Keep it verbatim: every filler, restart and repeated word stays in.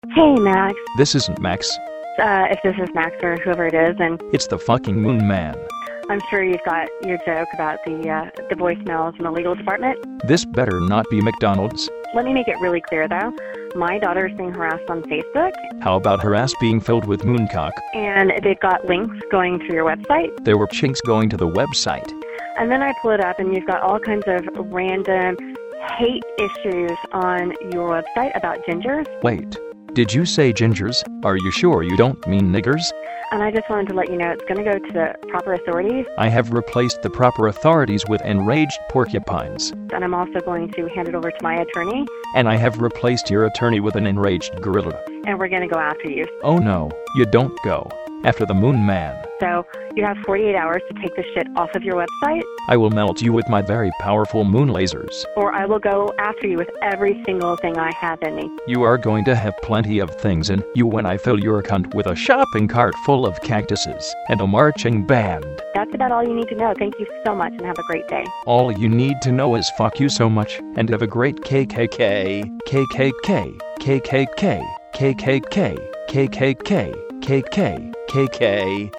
Hey, Max. This isn't Max. Uh, if this is Max or whoever it is, and It's the fucking Moon Man. I'm sure you've got your joke about the uh, the voicemails in the legal department. This better not be McDonald's. Let me make it really clear, though. My daughter's being harassed on Facebook, How about her ass being filled with mooncock? and they've got links going to your website. There were chinks going to the website. And then I pull it up, and you've got all kinds of random hate issues on your website about gingers. Wait, did you say gingers? Are you sure you don't mean niggers? And I just wanted to let you know it's going to go to the proper authorities, I have replaced the proper authorities with enraged porcupines. and I'm also going to hand it over to my attorney, And I have replaced your attorney with an enraged gorilla. and we're going to go after you. Oh no, you don't go. After the Moon Man. So you have forty-eight hours to take this shit off of your website, I will melt you with my very powerful moon lasers. or I will go after you with every single thing I have in me. You are going to have plenty of things in you when I fill your cunt with a shopping cart full of cactuses and a marching band. That's about all you need to know. Thank you so much, and have a great day. All you need to know is fuck you so much and have a great K K K, K K K, K K K, K K K, K K K, K K, K K.